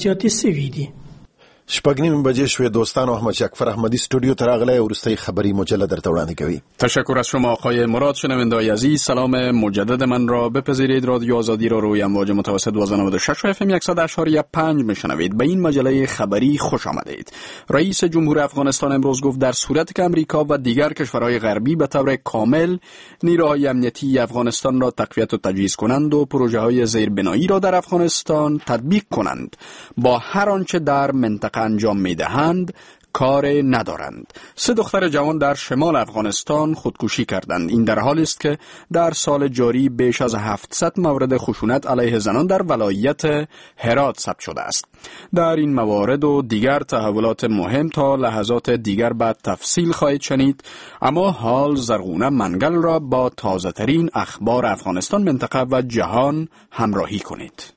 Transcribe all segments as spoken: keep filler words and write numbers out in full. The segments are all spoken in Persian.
زیاتې سوي دي. شپږ نیم بجې شوې دوستان. احمد جعفر احمدی استودیو ته راغلی او وروستۍ خبری مجله درته وړاندې کوي. تشکر از شما آقای مراد. شنونده‌های عزیز، سلام مجدد من را بپذیرید. رادیو آزادی را روی امواج متوسط نود و شش و اف ام صد و اشاری پنج میشنوید. به این مجله خبری خوش آمدید. رئیس جمهور افغانستان امروز گفت در صورت که امریکا و دیگر کشورهای غربی به طور کامل نیروهای امنیتی افغانستان را تقویت و تجهیز کنند و پروژه‌های زیربنایی را در افغانستان تطبیق کنند، با هر آنچه در منطقه انجام می‌دهند کار ندارند. سه دختر جوان در شمال افغانستان خودکشی کردند. این در حالی است که در سال جاری بیش از هفتصد مورد خشونت علیه زنان در ولایت هرات ثبت شده است. در این موارد و دیگر تحولات مهم تا لحظات دیگر بعد تفصیل خواهید شنید، اما حال زرغونه منگل را با تازه ترین اخبار افغانستان، منطقه و جهان همراهی کنید.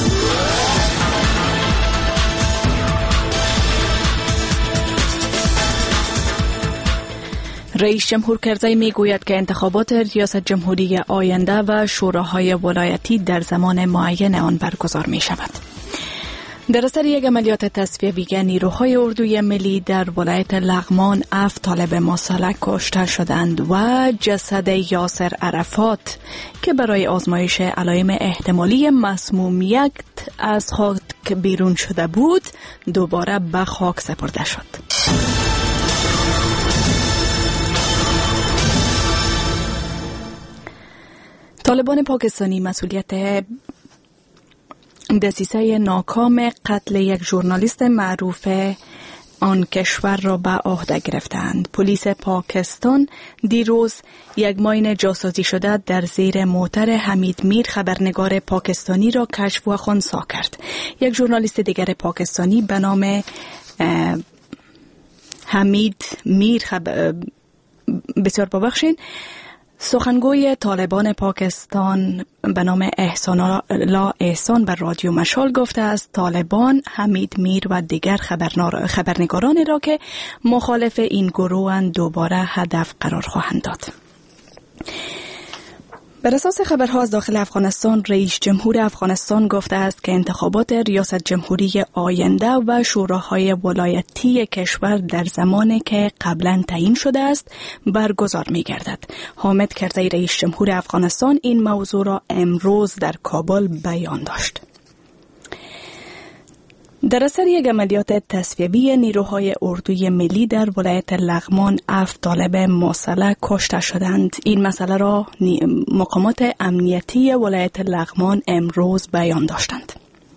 رئیس جمهور کرزی می گوید که انتخابات ریاست جمهوری آینده و شوراهای ولایتی در زمان معین آن برگزار می شود. در اثر یک عملیات تصفیه‌ای نیروهای اردوی ملی در ولایت لغمان هفت طالب مسلح کشته شدند و جسد یاسر عرفات که برای آزمایش علائم احتمالی مسمومیت از خاک بیرون شده بود دوباره به خاک سپرده شد. طالبان پاکستانی مسئولیت دسیسه ناکام قتل یک ژورنالیست معروف آن کشور را به عهده گرفتند. پلیس پاکستان دیروز یک ماین جاسازی شده در زیر موتر حمید میر خبرنگار پاکستانی را کشف و خنثی کرد. یک ژورنالیست دیگر پاکستانی به نام حمید میر خبر... بسیار ببخشید سخنگوی طالبان پاکستان به نام احسان الله احسان بر رادیو مشال گفته است طالبان حمید میر و دیگر خبرنگارانی را که مخالف این گروهند دوباره هدف قرار خواهند داد. بر اساس خبرها از داخل افغانستان، رئیس جمهور افغانستان گفته است که انتخابات ریاست جمهوری آینده و شوراهای ولایتی کشور در زمانی که قبلا تعیین شده است برگزار می گردد. حامد کرزی رئیس جمهور افغانستان این موضوع را امروز در کابل بیان داشت. در اثر یک عملیات تصفیه‌ای نیروهای اردوی ملی در ولایت لغمان هفت طالب مسلح کشته شدند. این مسئله را مقامات امنیتی ولایت لغمان امروز بیان داشتند.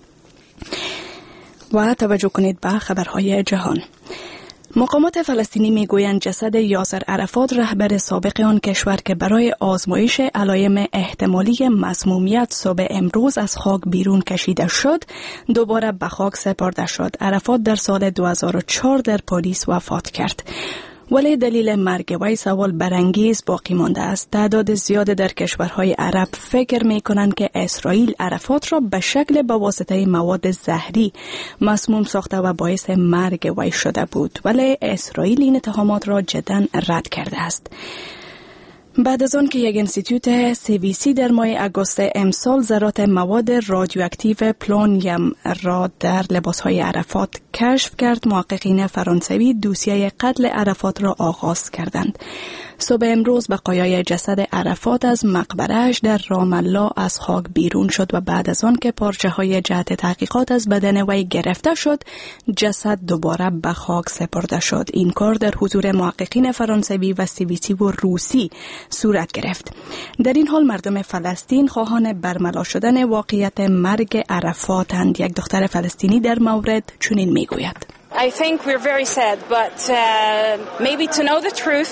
و توجه کنید به خبرهای جهان. مقامات فلسطینی میگویند جسد یاسر عرفات رهبر سابق آن کشور که برای آزمایش علائم احتمالی مسمومیت صبح امروز از خاک بیرون کشیده شد دوباره به خاک سپرده شد. عرفات در سال دو هزار و چهار در پاریس وفات کرد، ولی دلیل مرگ وی سوال برانگیز باقی مانده است. تعداد زیاد در کشورهای عرب فکر می کنند که اسرائیل عرفات را به شکل با واسطه مواد زهری مسموم ساخته و باعث مرگ وی شده بود، ولی اسرائیل این اتهامات را جداً رد کرده است. بعد از آن که یک انستیتوت سی وی سی در ماه آگوست امسال ذرات مواد رادیواکتیو پلونیم را در لباسهای عرفات کشف کرد، محققین فرانسوی دوسیه قتل عرفات را آغاز کردند. صبح امروز بقایای جسد عرفات از مقبره‌اش در رام الله از خاک بیرون شد و بعد از آن که پارچه های جهت تحقیقات از بدن وی گرفته شد جسد دوباره به خاک سپرده شد. این کار در حضور محققین فرانسوی و سی وی سی و روسی صورت گرفت. در این حال مردم فلسطین خواهان برملا شدن واقعیت مرگ عرفاتند. یک دختر فلسطینی در مورد چنین میگوید: I think we're very sad, but uh, maybe to know the truth.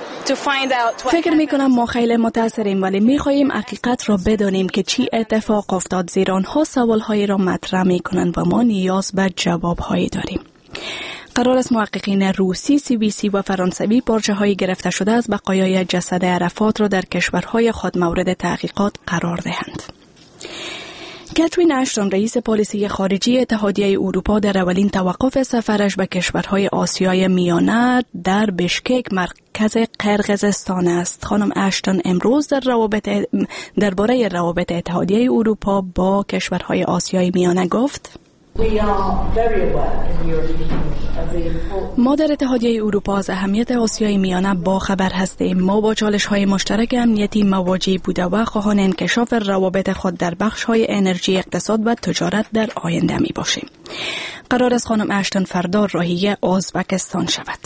فکر می کنم ما خیلی متاثریم، ولی می خواهیم حقیقت را بدانیم که چی اتفاق افتاد، زیرا آنها سوالهایی را مطرح می کنند و ما نیاز به جوابهایی داریم. قرار است محققین روسی، سی وی سی و فرانسوی پارچه های گرفته شده از بقایای جسد عرفات را در کشورهای خود مورد تحقیقات قرار دهند. کاترین اشتون رئیس پالیسی خارجی اتحادیه اروپا در اولین توقف سفرش به کشورهای آسیای میانه در بشکک مرکز قرقیزستان است. خانم اشتون امروز در روابط درباره روابط اتحادیه اروپا با کشورهای آسیای میانه گفت: ما در اتحادیه اروپا از اهمیت آسیای میانه با خبر هستیم. ما با چالش های مشترک امنیتی مواجه بوده و خواهان انکشاف روابط خود در بخش های انرژی، اقتصاد و تجارت در آینده می باشیم. قرار است خانم اشتون فردا راهی ازبکستان شود.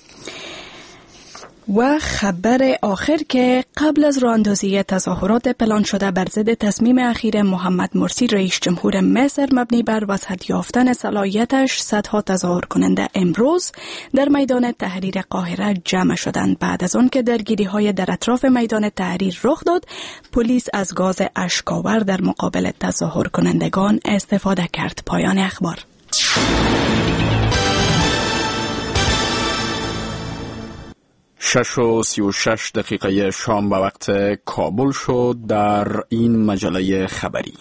و خبر آخر که قبل از راه اندازی تظاهرات پلان شده بر ضد تصمیم اخیر محمد مرسی رئیس جمهور مصر مبنی بر وسعت یافتن صلاحیتش، صدها تظاهر کننده امروز در میدان تحریر قاهره جمع شدند. بعد از آن که درگیری های در اطراف میدان تحریر رخ داد، پلیس از گاز اشک‌آور در مقابل تظاهر کنندگان استفاده کرد. پایان اخبار. شش و سی و شش دقیقه شام به وقت کابل شد. در این مجله خبری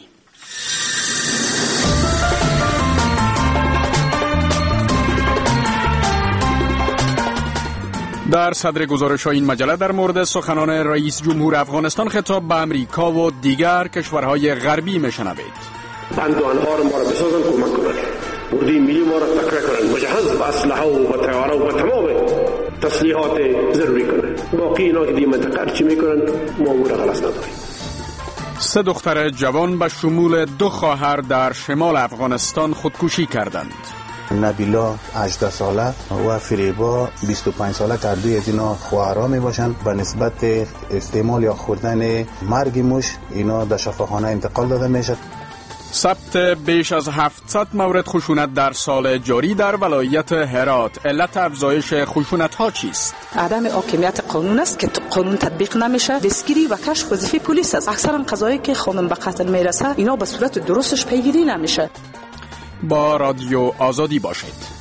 در صدر گزارش های این مجله در مورد سخنان رئیس جمهور افغانستان خطاب به امریکا و دیگر کشورهای غربی میشنوید. بند و انهار ما را بسازن، کمک کنند، اردوی ملی ما را تقویه کنند، مجهز به اسلحه و به طیاره و به تمام تسلیحات ضروری کنند. باقی اینا که دیگه منطقه چی میکنن ما او را غلط نداریم. سه دختر جوان به شمول دو خواهر در شمال افغانستان خودکشی کردند. نبیلا هجده ساله و فریبا بیست و پنج ساله، هر دوی از اینا خواهرها می باشند. به نسبت استعمال یا خوردن مرگ موش اینا در شفاخانه انتقال داده میشه. ثبت بیش از هفتصد مورد خشونت در سال جاری در ولایت هرات. علت افزایش خشونت ها چیست؟ عدم حاکمیت قانون است که قانون تطبیق نمیشه. دستگیری و کشف وظیفه پلیس است. اکثرا قضایی که خانم به قتل میرسه اینا به صورت درستش پیگیری نمیشه. با رادیو آزادی باشید.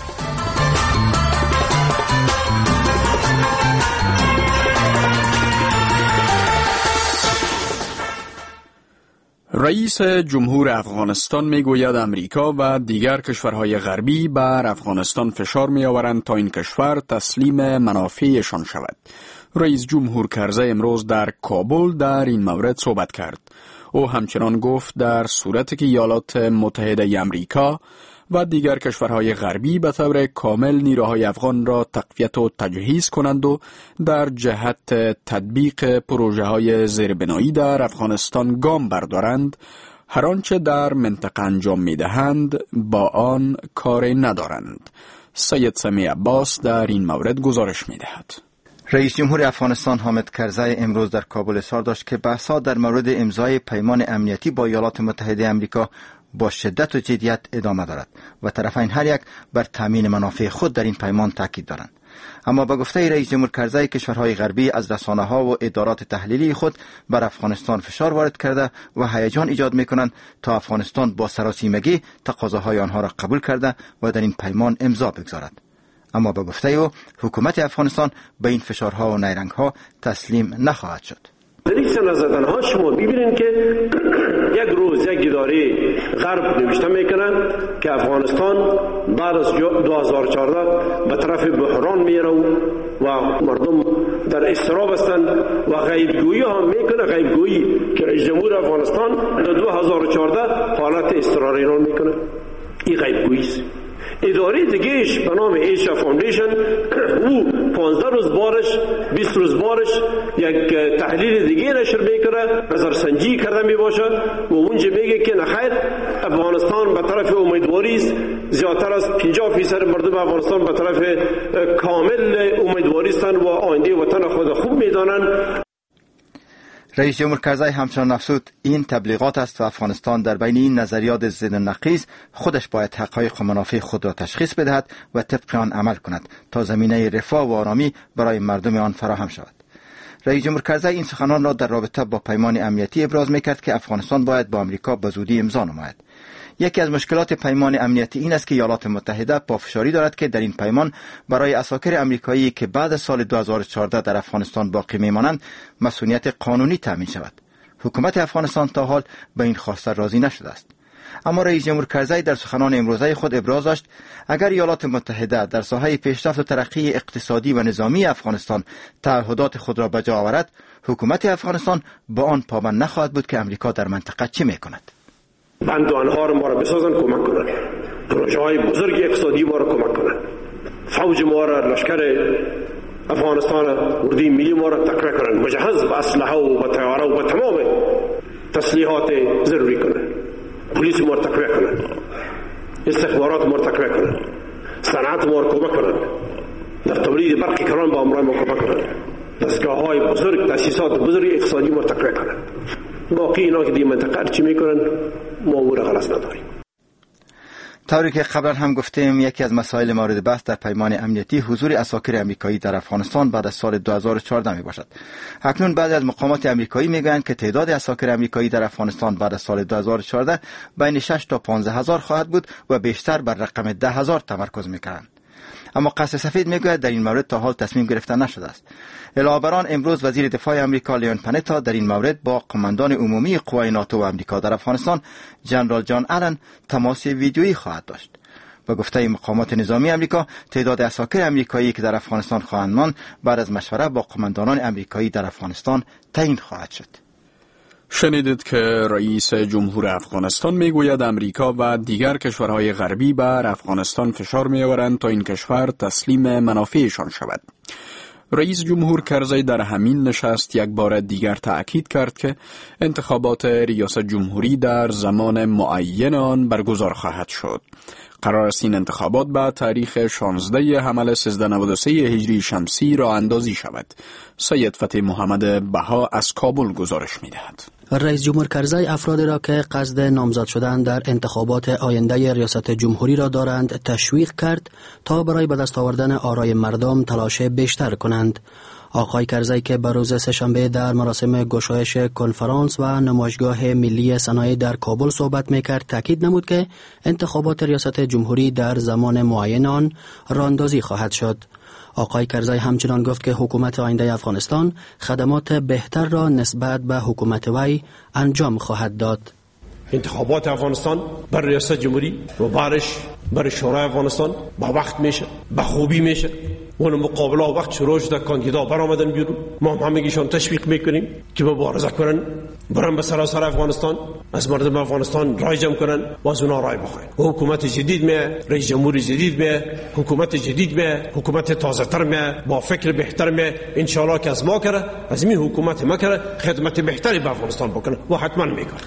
رئیس جمهور افغانستان میگوید امریکا و دیگر کشورهای غربی بر افغانستان فشار میآورند تا این کشور تسلیم منافعشان شود. رئیس جمهور کرزی امروز در کابل در این مورد صحبت کرد. او همچنان گفت در صورتی که ایالات متحده امریکا و دیگر کشورهای غربی به طور کامل نیروهای افغان را تقویت و تجهیز کنند و در جهت تطبیق پروژه های زیربنایی در افغانستان گام بردارند، هر آنچه در منطقه انجام می دهند با آن کار ندارند. سید سمیع عباس در این مورد گزارش می دهد. رئیس جمهور افغانستان حامد کرزی امروز در کابل اظهار داشت که بحث‌ها در مورد امضای پیمان امنیتی با ایالات متحده آمریکا با شدت و جدیت ادامه دارد و طرفین هر یک بر تامین منافع خود در این پیمان تاکید دارند. اما به گفته رئیس جمهور کرزی، کشورهای غربی از رسانه‌ها و ادارات تحلیلی خود بر افغانستان فشار وارد کرده و هیجان ایجاد می‌کنند تا افغانستان با سراسیمگی تقاضاهای آنها را قبول کرده و در این پیمان امضا بگذارد. اما به گفته او، حکومت افغانستان به این فشارها و نیرنگ‌ها تسلیم نخواهد شد. در این سند زدن‌ها شما ببینید که یک روز یک اداره غرب نوشته میکنن که افغانستان بعد از دو هزار و چهارده به طرف بحران میره و مردم در اضطراب هستند و غیبگویی هم میکنه، غیبگویی که رئیس جمهور افغانستان در دو هزار و چهارده حالت اضطرار اعلام میکنه. این غیبگویی است. اداره دیگهش به نام ایشا فاندیشن او پانزده روز بارش بیست روز بارش یک تحلیل دیگه نشر میکنه، نظرسنجی کرده میباشه و اونجا میگه که نخیر افغانستان به طرف امیدواری است، زیادتر از پنجاه فیصد مردم افغانستان به طرف کامل امیدواری هستند و آینده وطن خود خوب میدانند. رئیس جمهور کرزی همچنان افزود این تبلیغات است و افغانستان در بین این نظریات ضد نقیض خودش باید حقایق و منافع خود را تشخیص بدهد و طبق آن عمل کند تا زمینه رفاه و آرامی برای مردم آن فراهم شود. رئیس جمهور کرزی این سخنان را در رابطه با پیمان امنیتی ابراز میکرد که افغانستان باید با آمریکا به زودی امضا نماید. یکی از مشکلات پیمان امنیتی این است که ایالات متحده پافشاری دارد که در این پیمان برای عساکر آمریکایی که بعد از سال دو هزار و چهارده در افغانستان باقی میمانند مسئولیت قانونی تامین شود. حکومت افغانستان تا حال به این خواسته راضی نشده است. اما رئیس جمهور کرزی در سخنان امروزه خود ابراز داشت اگر ایالات متحده در ساحه پیشرفت و ترقی اقتصادی و نظامی افغانستان تعهدات خود را به جا آورد، حکومت افغانستان با آن پابند نخواهد بود که امریکا در منطقه چه میکند. بند و انهار ما را بسازن، کمک کنند، پروژه های بزرگ اقتصادی ما را کمک کنند. فوج ما را، لشکر افغانستان، اردوی ملی ما را تقویت کنند، مجهز به اسلحه و به طیاره و به تمام تسلیحات ضروری کنند. پلیس ما را تقویت کنند، استخبارات ما را تقویت کنند، صنعت ما را کمک کنند، در تولید برق کران با امرای ما کمک کنند، دستگاه های بزرگ، تاسیسات بزرگ اقتصادی ما را تقویت کنند. باقی اینا که دی منطقه چی میکنن ما او را غلط نداریم. طوری که قبلا هم گفتیم، یکی از مسائل مورد بحث در پیمان امنیتی حضور عساکر امریکایی در افغانستان بعد از سال دو هزار و چهارده می باشد. اکنون بعضی از مقامات امریکایی میگویند که تعداد عساکر امریکایی در افغانستان بعد از سال دو هزار و چهارده بین شش تا پانزده هزار خواهد بود و بیشتر بر رقم ده هزار تمرکز میکنند. اما قصر سفید میگوید در این مورد تا حال تصمیم گرفته نشده است. علاوه بر آن، امروز وزیر دفاع امریکا لیون پنتا در این مورد با قماندان عمومی قوای ناتو و امریکا در افغانستان جنرال جان آلن تماس ویدیویی خواهد داشت. با گفته مقامات نظامی امریکا، تعداد عساکر امریکایی که در افغانستان خواهند ماند بعد از مشوره با قماندانان امریکایی در افغانستان تعیین خواهد شد. شنیدید که رئیس جمهور افغانستان میگوید امریکا و دیگر کشورهای غربی بر افغانستان فشار میآورند تا این کشور تسلیم منافعشان شود. رئیس جمهور کرزی در همین نشست یک بار دیگر تأکید کرد که انتخابات ریاست جمهوری در زمان معین آن برگزار خواهد شد. قرار است این انتخابات به تاریخ شانزده حمل سیزده نود و سه هجری شمسی را اندازی شود. سید فتح محمد بها از کابل گزارش می‌دهد. رئیس جمهور کرزی افرادی را که قصد نامزد شدن در انتخابات آینده ریاست جمهوری را دارند تشویق کرد تا برای به دست آوردن آرای مردم تلاش بیشتر کنند. آقای کرزی که به روز سه‌شنبه در مراسم گشایش کنفرانس و نمایشگاه ملی صنایع در کابل صحبت میکرد، تاکید نمود که انتخابات ریاست جمهوری در زمان معین آن راهاندازی خواهد شد. آقای کرزی همچنان گفت که حکومت آینده افغانستان خدمات بهتر را نسبت به حکومت وی انجام خواهد داد. انتخابات افغانستان بر ریاست جمهوری و بارش بر شورای افغانستان با وقت میشه، با خوبی میشه. اون مقابله وقت شروع شده، کاندیدا برآمدن بیرون، ما هم همگیشان تشویق میکنیم که مبارزه کنن، برن به سراسر افغانستان، از مردم افغانستان رای جمع کنن و از اونا رای بخواین. حکومت جدید می، رئیس جمهور جدید می، حکومت جدید می، حکومت تازه تر می، با فکر بهتر می، ان شاء الله که از ما کرده، از می حکومت ما کرده خدمت بهتری به افغانستان بکنه و حتما میکنه.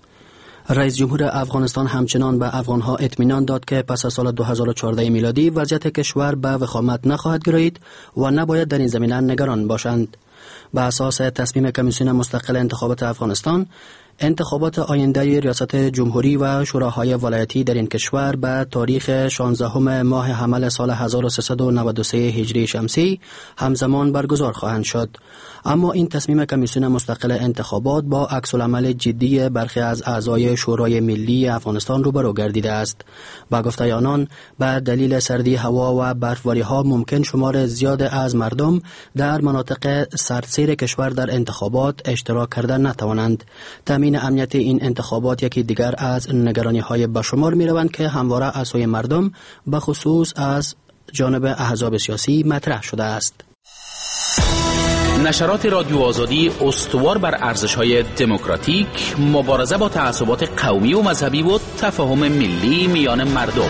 رئیس جمهور افغانستان همچنان به افغانها اطمینان داد که پس از سال دو هزار و چهارده میلادی وضعیت کشور به وخامت نخواهد گرایید و نباید در این زمینه نگران باشند. به اساس تصمیم کمیسیون مستقل انتخابات افغانستان، انتخابات آینده ریاست جمهوری و شوراهای ولایتی در این کشور به تاریخ شانزدهم ماه حمل سال هزار و سیصد و نود و سه هجری شمسی همزمان برگزار خواهند شد. اما این تصمیم کمیسیون مستقل انتخابات با عکس العمل جدی برخی از اعضای شورای ملی افغانستان روبرو گردیده است. با گفته آنان، به دلیل سردی هوا و برفباری ها ممکن شمار زیاد از مردم در مناطق سردسیر کشور در انتخابات اشتراک کردن نتوانند. تامین امنیت این انتخابات یکی دیگر از نگرانی های بشمار می روند که همواره از سوی مردم به خصوص از جانب احزاب سیاسی مطرح شده است. نشرات رادیو آزادی استوار بر ارزش‌های دموکراتیک، مبارزه با تعصبات قومی و مذهبی و تفاهم ملی میان مردم.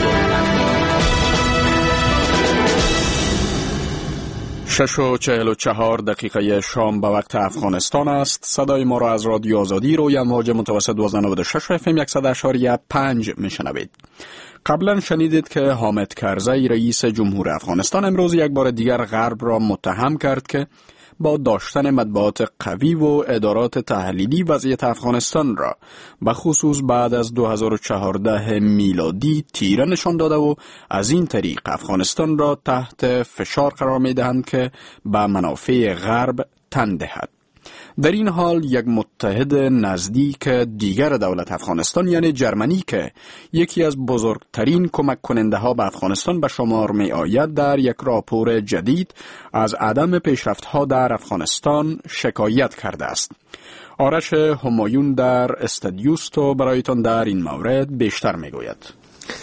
شش و چهل و چهار دقیقه شام به وقت افغانستان است. صدای ما را از رادیو آزادی روی امواج متوسط دوازده نود و شش اف ام صد و اشاری پنج میشنوید. قبلا شنیدید که حامد کرزی رئیس جمهور افغانستان امروز یک بار دیگر غرب را متهم کرد که با داشتن مطبوعات قوی و ادارات تحلیلی وضعیت افغانستان را به خصوص بعد از دو هزار و چهارده میلادی تیره نشان داده و از این طریق افغانستان را تحت فشار قرار می دهند که به منافع غرب تن دهد. در این حال یک متحد نزدیک دیگر دولت افغانستان یعنی جرمنی که یکی از بزرگترین کمک کننده ها به افغانستان به شمار می آید در یک راپور جدید از عدم پیشرفت ها در افغانستان شکایت کرده است. آرش همایون در استدیوستو برایتان در این مورد بیشتر می گوید.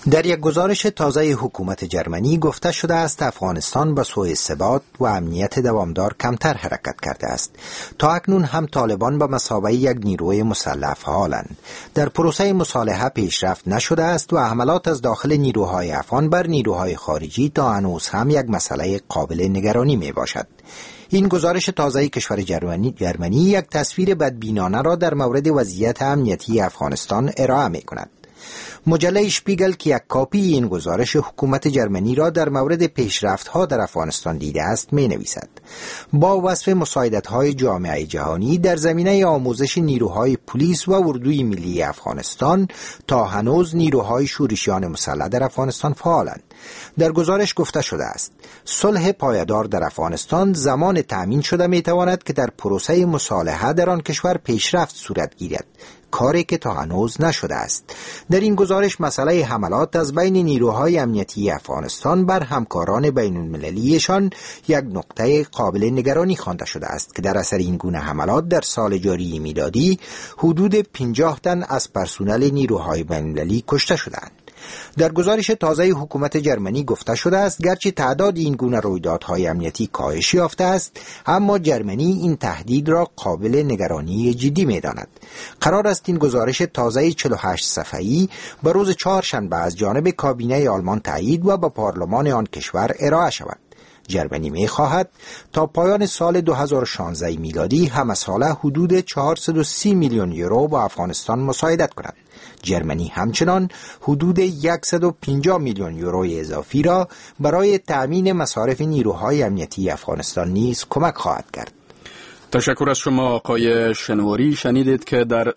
در یک گزارش تازه حکومت جرمنی گفته شده است افغانستان به سوی ثبات و امنیت دوامدار کمتر حرکت کرده است. تا اکنون هم طالبان به مثابه یک نیروی مسلح فعالند. در پروسه مصالحه پیشرفت نشده است و حملات از داخل نیروهای افغان بر نیروهای خارجی تا هنوز هم یک مسئله قابل نگرانی می باشد. این گزارش تازه کشور جرمنی جرمنی یک تصویر بدبینانه را در مورد وضعیت امنیتی افغانستان ارائه می کند. مجله شپیگل که یک کاپی این گزارش حکومت جرمنی را در مورد پیشرفت‌ها در افغانستان دیده است می نویسد: با وصف مساعدت‌های جامعه جهانی در زمینه آموزش نیروهای پلیس و اردوی ملی افغانستان، تا هنوز نیروهای شورشیان مسلح در افغانستان فعالند. در گزارش گفته شده است صلح پایدار در افغانستان زمان تأمین شده می تواند که در پروسه مصالحه در آن کشور پیشرفت صورت گیرد، کاری که تا هنوز نشده است. در این گزارش مسئله حملات از بین نیروهای امنیتی افغانستان بر همکاران بین المللیشان یک نقطه قابل نگرانی خوانده شده است که در اثر این گونه حملات در سال جاری میلادی حدود پنجاه تن از پرسنل نیروهای بین المللی کشته شدند. در گزارش تازه حکومت جرمنی گفته شده است گرچه تعداد این گونه رویدادهای امنیتی کاهش یافته است، اما جرمنی این تهدید را قابل نگرانی جدی می‌داند. قرار است این گزارش تازه چهل و هشت صفحه‌ای به روز چهارشنبه از جانب کابینه آلمان تایید و به پارلمان آن کشور ارائه شود. جرمنی می خواهد تا پایان سال دو هزار و شانزده میلادی همساله حدود چهارصد و سی میلیون یورو با افغانستان مساعدت کند. جرمنی همچنان حدود صد و پنجاه میلیون یورو اضافی را برای تأمین مصارف نیروهای امنیتی افغانستان نیز کمک خواهد کرد. تشکر از شما آقای شنواری. شنیدید که در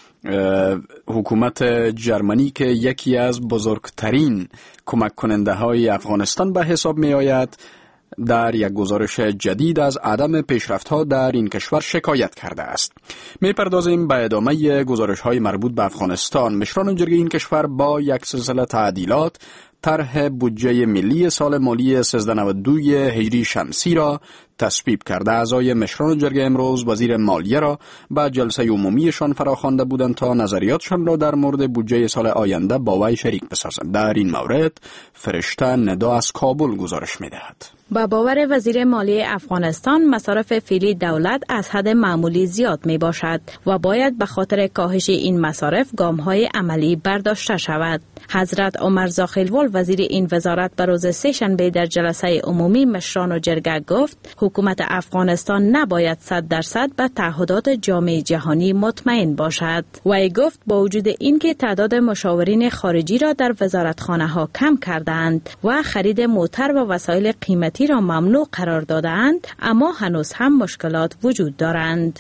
حکومت جرمنی که یکی از بزرگترین کمک کننده های افغانستان به حساب می آید، در یک گزارش جدید از عدم پیشرفت‌ها در این کشور شکایت کرده است. می‌پردازیم به ادامه گزارش‌های مربوط به افغانستان. مشران جرگه این کشور با یک سلسله تعدیلات طرح بودجه ملی سال مالی سیزده نود و دو هجری شمسی را تصویب کرده. اعضای مشران جرگه امروز وزیر مالیه را به جلسه عمومیشان فراخوانده بودند تا نظریاتشان را در مورد بودجه سال آینده با وی شریک بسازند. در این مورد فرشته ندا از کابل گزارش می‌دهد. با باور وزیر مالیه افغانستان، مصارف فعلی دولت از حد معمولی زیاد می باشد و باید به خاطر کاهش این مصارف گام‌های عملی برداشته شود. حضرت عمر زاخیلوال وزیر این وزارت به روز سه‌شنبه در جلسه عمومی مشران و جرگه گفت حکومت افغانستان نباید صد درصد به تعهدات جامعه جهانی مطمئن باشد. وی گفت با وجود اینکه تعداد مشاورین خارجی را در وزارتخانه ها کم کردند و خرید موتر و وسایل قیمتی را ممنوع قرار دادند، اما هنوز هم مشکلات وجود دارند.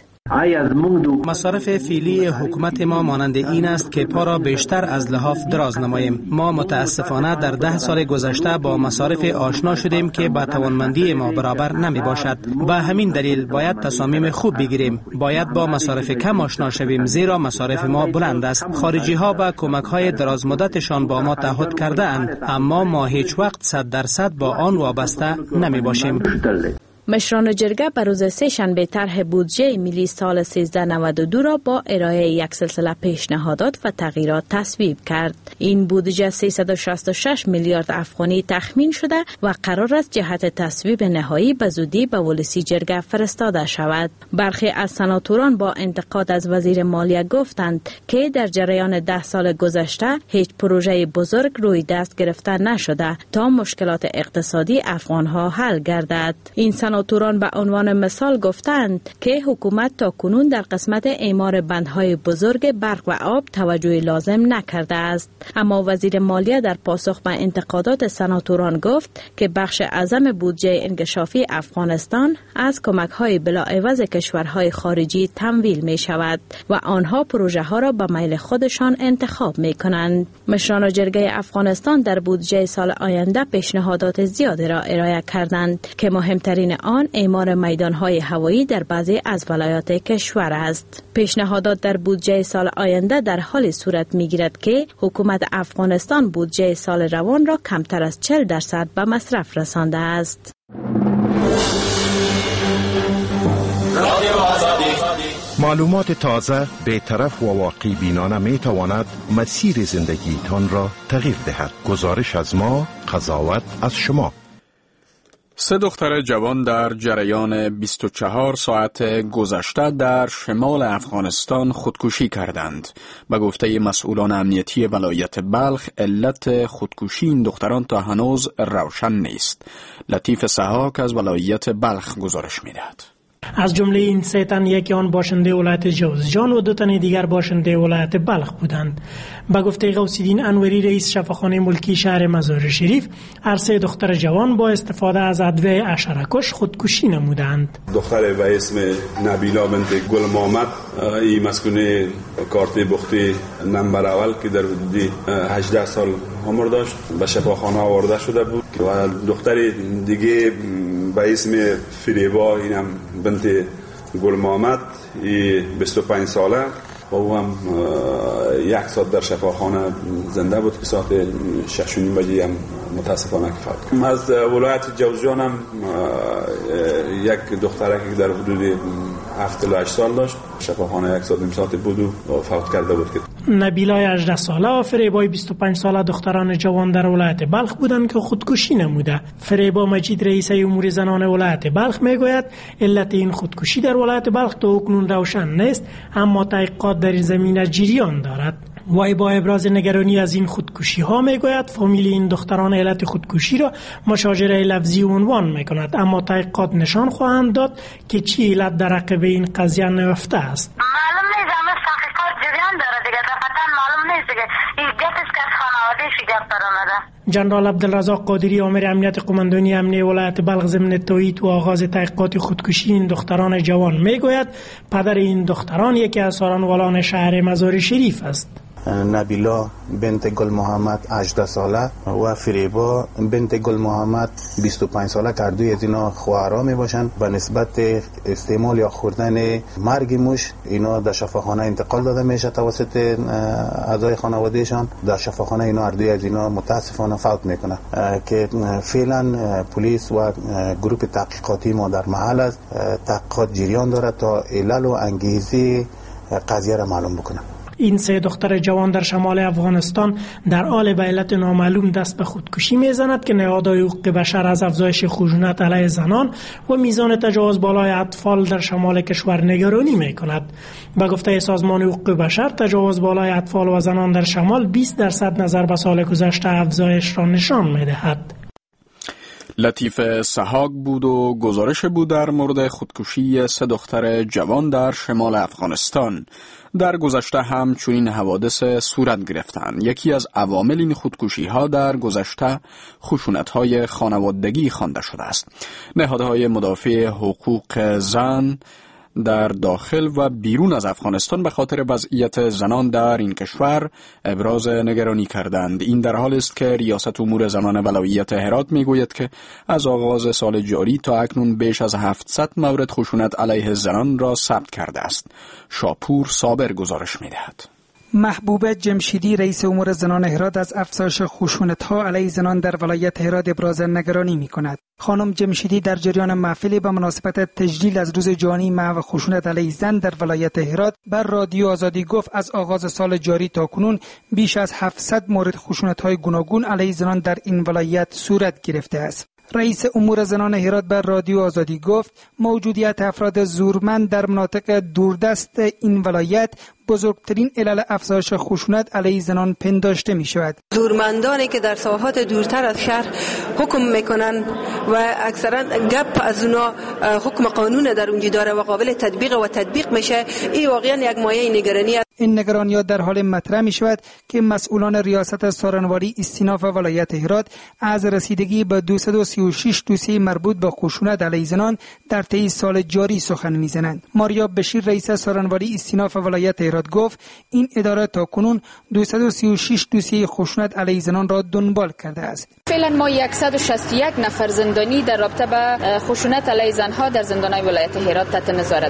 مصارف فعلی حکومت ما مانند این است که پا را بیشتر از لحاف دراز نماییم. ما متاسفانه در ده سال گذشته با مصارف آشنا شدیم که با توانمندی ما برابر نمی باشد. به همین دلیل باید تصامیم خوب بگیریم. باید با مصارف کم آشنا شویم، زیرا مصارف ما بلند است. خارجی ها با کمک های دراز مدتشان با ما تعهد کرده اند، اما ما هیچ وقت صد درصد با آن وابسته نمی باشیم. مشران جرگه به روز سه‌شنبه طرح بودجه ملی سال سیزده نود و دو را با ارائه یک سلسله پیشنهادات و تغییرات تصویب کرد. این بودجه سیصد و شصت و شش میلیارد افغانی تخمین شده و قرار است جهت تصویب نهایی به زودی به ولسی جرگه فرستاده شود. برخی از سناتوران با انتقاد از وزیر مالیه گفتند که در جریان ده سال گذشته هیچ پروژه بزرگ روی دست گرفته نشده تا مشکلات اقتصادی افغانها حل گردد. این سناتوران به عنوان مثال گفتند که حکومت تا کنون در قسمت اعمار بندهای بزرگ برق و آب توجه لازم نکرده است. اما وزیر مالیه در پاسخ به انتقادات سناتوران گفت که بخش اعظم بودجه انکشافی افغانستان از کمک‌های بلاعوض کشورهای خارجی تمویل می شود و آنها پروژه ها را به میل خودشان انتخاب می کنند. مشران جرگه افغانستان در بودجه سال آینده پیشنهادات زیادی را ارائه کردند که مهمترین آن اعمار میدانهای هوایی در بعضی از ولایات کشور است. پیشنهادات در بودجه سال آینده در حال صورت میگیرد که حکومت افغانستان بودجه سال روان را کمتر از چهل درصد به مصرف رسانده است. معلومات تازه، بی‌طرف و واقع بینانه می تواند مسیر زندگی تان را تغییر دهد. گزارش از ما، قضاوت از شما. سه دختر جوان در جریان بیست و چهار ساعت گذشته در شمال افغانستان خودکشی کردند. به گفته مسئولان امنیتی ولایت بلخ، علت خودکشی این دختران تا هنوز روشن نیست. لطیف سحاک از ولایت بلخ گزارش می‌دهد. از جمله این سه تن یکی آن باشنده ولایت جوزجان و دو تن دیگر باشنده ولایت بلخ بودند. به گفته غوث‌الدین انوری رئیس شفاخانه ملکی شهر مزار شریف، هر سه دختر جوان با استفاده از ادویه حشره‌کش خودکشی نمودند. دختر به اسم نبیلا بنت گل محمد، این مسکن کارت بختی نمبر اول که در حدود هجده سال عمر داشت، به شفاخانه آورده شده بود. و دختر دیگه به اسم فریبا، اینم بنت گل محمد، بیست و پنج ساله و او هم یک ساعت در شفاخانه زنده بود که ساعت شش و نیم بجه هم متاسفانه فوت کرد. از ولایت جوزجان هم یک دختره که در حدود هفتاد و هشت سال داشت، شفاخانه یک ساعت نیم ساعت بود و فوت کرده بود. نبیلای هجده ساله و فریبای بیست و پنج ساله دختران جوان در ولایت بلخ بودند که خودکشی نموده. فریبا مجید رئیس امور زنان ولایت بلخ میگوید علت این خودکشی در ولایت بلخ تا اکنون روشن نیست، اما تحقیقات در این زمینه جریان دارد. وای با ابراز نگرانی از این خودکشی ها میگوید فامیل این دختران علت خودکشی را مشاجره لفظی عنوان میکند، اما تحقیقات نشان خواهند داد که چی علت در عقب این قضیه نهفته است. معلوم نیست، اما تحقیقات جریان داره دیگه، دفعتا معلوم نیست دیگه. این گپ است که از خانواده شگفت درآمده. جنرال عبدالرزاق قادری آمر امنیت قماندانی امنیه ولایت بلخ ضمن تایید و آغاز تحقیقات خودکشی این دختران جوان میگوید پدر این دختران یکی از سارنوالان شهر مزار شریف است. نبیلا بنت گل محمد هجده ساله و فریبا بنت گل محمد بیست و پنج ساله، هر دوی از اینا خواهرها می باشند. به نسبت استعمال یا خوردن مرگ موش اینا در شفاخانه انتقال داده میشه توسط اعضای خانوادهشان. در شفاخانه اینا هر دوی از اینا متاسفانه فوت میکنه که فعلا پلیس و گروه تحقیقاتی ما در محل است. تحقیقات جریان دارد تا علل و انگیزه قضیه را معلوم بکنه. این سه دختر جوان در شمال افغانستان در حال به علت نامعلوم دست به خودکشی میزند که نهادهای حقوق بشر از افزایش خشونت علیه زنان و میزان تجاوز بالای اطفال در شمال کشور نگرانی میکند. به گفته سازمان حقوق بشر، تجاوز بالای اطفال و زنان در شمال بیست درصد نظر به سال گذشته افزایش را نشان میدهد. لطیف سحاک بود و گزارش بود در مورد خودکشی سه دختر جوان در شمال افغانستان. در گذشته هم چنین حوادث صورت گرفتند. یکی از عوامل این خودکشی ها در گذشته خشونت های خانوادگی خوانده شده است. نهادهای مدافع حقوق زن در داخل و بیرون از افغانستان به خاطر وضعیت زنان در این کشور ابراز نگرانی کردند. این در حال است که ریاست امور زنان ولایت هرات میگوید که از آغاز سال جاری تا اکنون بیش از هفتصد مورد خشونت علیه زنان را ثبت کرده است. شاپور صابر گزارش میدهد. محبوبه جمشیدی رئیس امور زنان هرات از افزایش خشونت‌ها علیه زنان در ولایت هرات ابراز نگرانی می‌کند. خانم جمشیدی در جریان محفلی به مناسبت تجلیل از روز جهانی محو خشونت علیه زن در ولایت هرات بر رادیو آزادی گفت از آغاز سال جاری تا کنون بیش از هفتصد مورد خشونت‌های گوناگون علیه زنان در این ولایت صورت گرفته است. رئیس امور زنان هرات بر رادیو آزادی گفت موجودیت افراد زورمند در مناطق دوردست این ولایت بزرگترین علل افزایش خشونت علیه زنان پنداشته می شود. زورمندانی که در ساحات دورتر از شهر حکم میکنن و اکثرا گپ از اونا حکم قانون در اونجا داره و قابل تطبیق و تطبیق میشه، این واقعا یک مایه نگرانی است. این نگرانی در حال مطرح می شود که مسئولان ریاست سارنواری استیناف ولایت هرات از رسیدگی به دویست و سی و شش دوسیه مربوط به خشونت علیه زنان در طی سال جاری سخن میزنند. ماریا بشیر رئیس سارنواری استیناف ولایت هرات گفت این اداره تا کنون دویست و سی و شش دوسیه خشونت علیه زنان را دنبال کرده است. فعلا ما صد و شصت و یک نفر زندانی در رابطه با خشونت علیه زنها در زندان‌های ولایت هرات تحت نظارت داریم.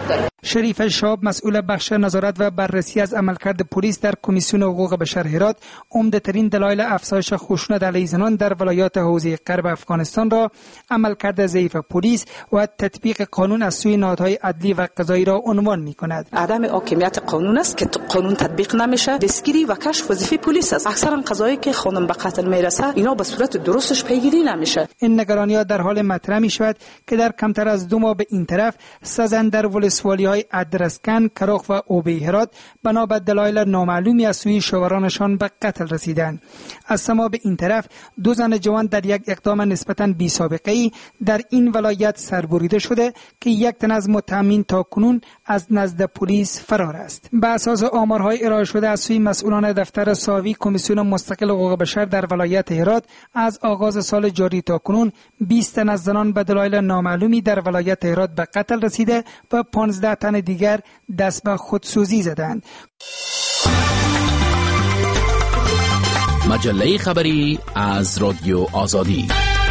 شریف شاب مسئول بخش نظارت و بررسی از عملکرد پلیس در کمیسیون حقوق بشر هرات عمده ترین دلایل افزایش خشونت علیه زنان در ولایات حوزه غرب افغانستان را عملکرد ضعیف پلیس و تطبیق قانون از سوی نهادهای عدلی و قضایی را عنوان می‌کند. عدم حاکمیت قانون است که قانون تطبیق نمیشه. دستگیری و کشف وظیفه پلیس است. اکثرا قضایی که خانم به قتل میرسه اینا به صورت درستش پیگیری نمیشه. این نگرانی‌ها در حال مطرح می‌شود که در کمتر از دو ماه به این طرف سزن در ولسوالی‌های ادرسکن، کراخ و اوبه هرات بنا به دلایل نامعلومی از سوی شوهرانشان به قتل رسیدند. از سما به این طرف دو زن جوان در یک اقدام نسبتاً بی سابقه ای در این ولایت سربریده شده که یک تن از متهمین تاکنون از نزد پلیس فرار است. به اساس آمارهای ارائه شده از سوی مسئولان دفتر ساوی کمیسیون مستقل حقوق بشر در ولایت هرات از آغاز سال جاری تاکنون بیست تن از زنان به دلایل نامعلومی در ولایت هرات به قتل رسیده و پانزده تن دیگر دست به خودسوزی زدند. مجله خبری از رادیو آزادی.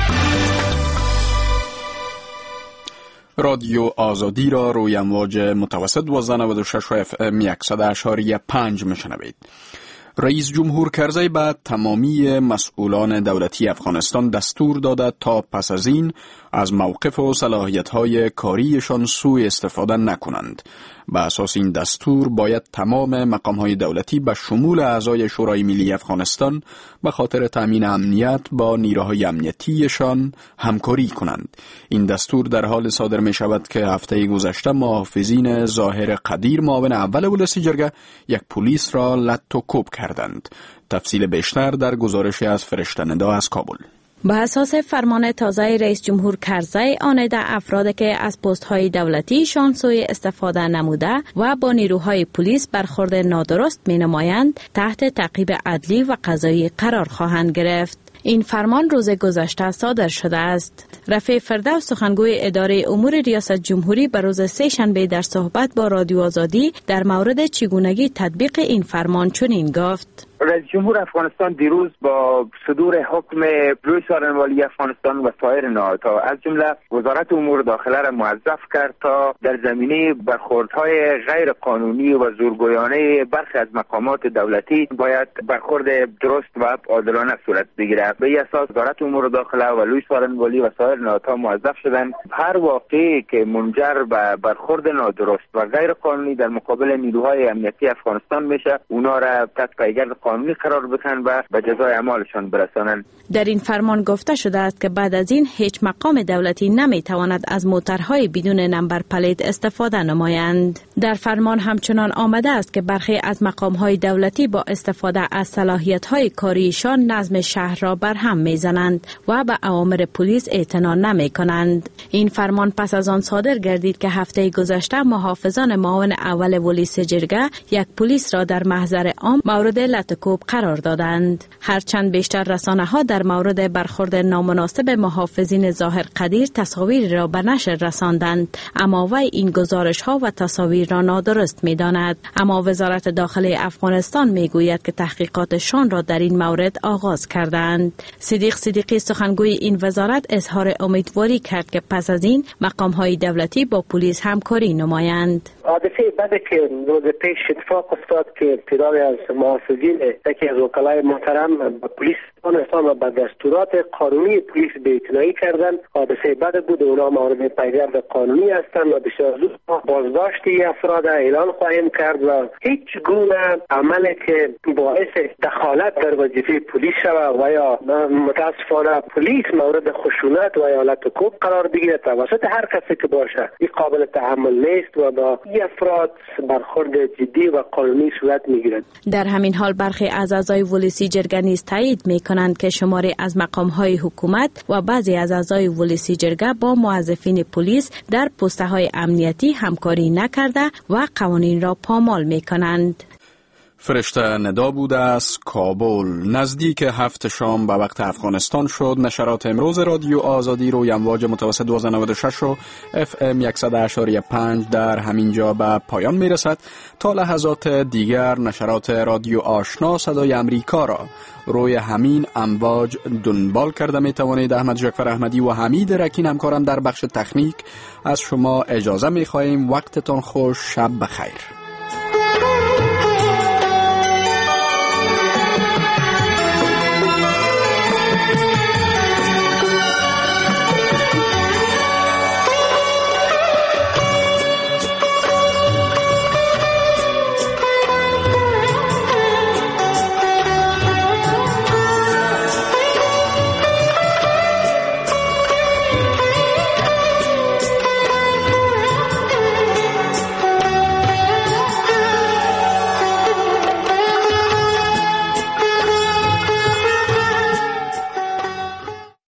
رادیو آزادی را روی امواج متوسط دوازده نود و شش و اف ام صد و شش و پنج میشنوید. رئیس جمهور کرزی به تمامی مسئولان دولتی افغانستان دستور داده تا پس از این از موقف و صلاحیت‌های کاریشان سوء استفاده نکنند. به اساس این دستور باید تمام مقام‌های دولتی به شمول اعضای شورای ملی افغانستان به خاطر تامین امنیت با نیروهای امنیتیشان همکاری کنند. این دستور در حال صادر می شود که هفته گذشته محافظین ظاهر قدیر معاون اول ولسی جرگه یک پلیس را لط و کوب کردند. تفصیل بیشتر در گزارشی از فرشته ندا از کابل. به اساس فرمان تازه رئیس جمهور کرزی آنیده افرادی که از پست‌های دولتی شان سوء استفاده نموده و با نیروهای پلیس برخورد نادرست می‌نمایند تحت تعقیب عدلی و قضایی قرار خواهند گرفت. این فرمان روز گذشته صادر شده است. رفیع فردوس سخنگوی اداره امور ریاست جمهوری به روز سه شنبه در صحبت با رادیو آزادی در مورد چگونگی تطبیق این فرمان چنین گفت: رئیس جمهور افغانستان دیروز با صدور حکم لوی سارنوالی افغانستان و سایر نهادها از جمله وزارت امور داخله را موظف کرد تا در زمینه برخوردهای غیر قانونی و زورگویانه برخی از مقامات دولتی باید برخورد درست و عادلانه صورت بگیرد. به این اساس وزارت امور داخله و لوی سارنوالی و سایر نهادها موظف شدند هر واقعی که منجر به برخورد نادرست و غیر قانونی در مقابل نیروهای امنیتی افغانستان میشه اونا را تحت پیگرد قانونی قرار بدن و به جزای اعمالشان برسانند. در این فرمان گفته شده است که بعد از این هیچ مقام دولتی نمیتواند از موترهای بدون نمبر پلیت استفاده نمایند. در فرمان همچنان آمده است که برخی از مقامهای دولتی با استفاده از صلاحیت‌های کاریشان نظم شهر را برهم میزنند و به اوامر پلیس اعتنا نمیکنند. این فرمان پس از آن صادر گردید که هفته گذشته محافظان معاون اول ولایت جرگه یک پلیس را در محضر عام مورد لطکوب قرار دادند. هرچند بیشتر رسانه ها در مورد برخورد نامناسب محافظین ظاهر قدیر تصاویر را به نشر رساندند، اما وی این گزارش ها و تصاویر را نادرست می داند. اما وزارت داخلی افغانستان می گوید که تحقیقاتشان را در این مورد آغاز کردند. صدیق صدیقی سخنگوی این وزارت اظهار امیدواری کرد که پس از این مقام های دولتی با پلیس همکاری نمایند. حادثه بعد که روز پیش اتفاق افتاد که تعدادی از محافظین یکی از وکلای محترم به پلیس افغانستان و به دستورات قانونی پلیس بی‌اعتنایی کردند. حادثه بعد بود، اونا مورد پیگرد قانونی هستند و بسیار زود بازداشتی افراد اعلان خواهیم کرد و هیچ گونه عملی که باعث دخالت در وظیفه پلیس شود و یا متاسفانه پلیس مورد خشونت و یا لطکوب قرار بگیرد توسط هر کسی که باشه این قابل تحمل نیست و با این افراد برخورد جدی و قانونی صورت میگیرد. در همین حال برخی از اعضای ولسی جرگه نیز تایید میکنند که شماری از مقام‌های حکومت و بعضی از اعضای ولسی جرگه با موظفین پلیس در پست‌های امنیتی همکاری نکرده و قوانین را پامال میکنند. فرشته ندا بوده از کابل. نزدیک هفت شام به وقت افغانستان شد. نشرات امروز رادیو آزادی روی امواج متوسط دویست و نود و شش و اف ام صد و اشاری پنج در همینجا به پایان می رسد. تا لحظات دیگر نشرات رادیو آشنا صدای امریکا را روی همین امواج دنبال کرده می توانید. احمد جعفر احمدی و حمید رکین همکارم در بخش تکنیک از شما اجازه می خواهیم. وقتتان خوش، شب بخیر. Thank you.